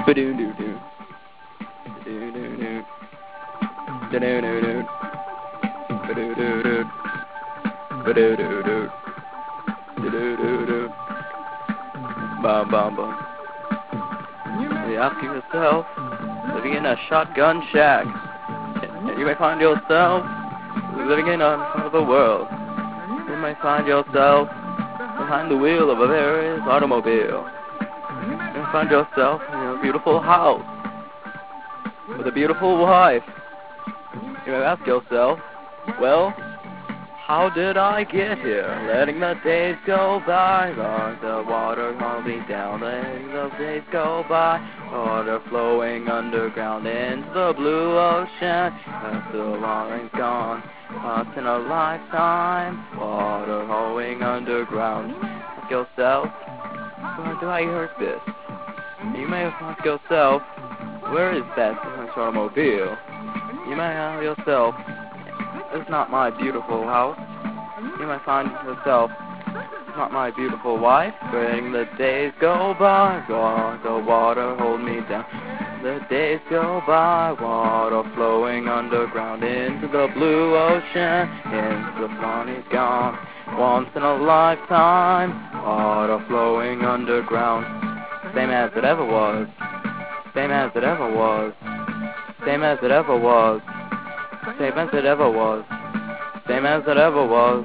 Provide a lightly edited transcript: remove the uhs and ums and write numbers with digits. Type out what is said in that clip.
Ba-doo-doo-doo. Ba-doo-doo-doo. Da-doo-doo-doo. Ba-doo-doo-doo. Ba-doo-doo-doo. Da-doo-doo-doo. Bum-bum-bum. You ask yourself, living in a shotgun shack, you may find yourself living in another world. You may find yourself behind the wheel of a various automobile. You may find yourself in a beautiful house with a beautiful wife. You may ask yourself, well, how did I get here? Letting the days go by, like the water rolling down, letting the days go by, water flowing underground into the blue ocean, that's so long and gone, once in a lifetime, water flowing underground. Ask yourself, where do I hear this? You may ask yourself, where is that automobile? You may ask yourself, it's not my beautiful house. You might find yourself, it's not my beautiful wife. Letting the days go by, the water hold me down. The days go by, water flowing underground into the blue ocean, into the sun is gone. Once in a lifetime, water flowing underground. Same as it ever was. Same as it ever was. Same as it ever was. Same as it ever was. Same as it ever was.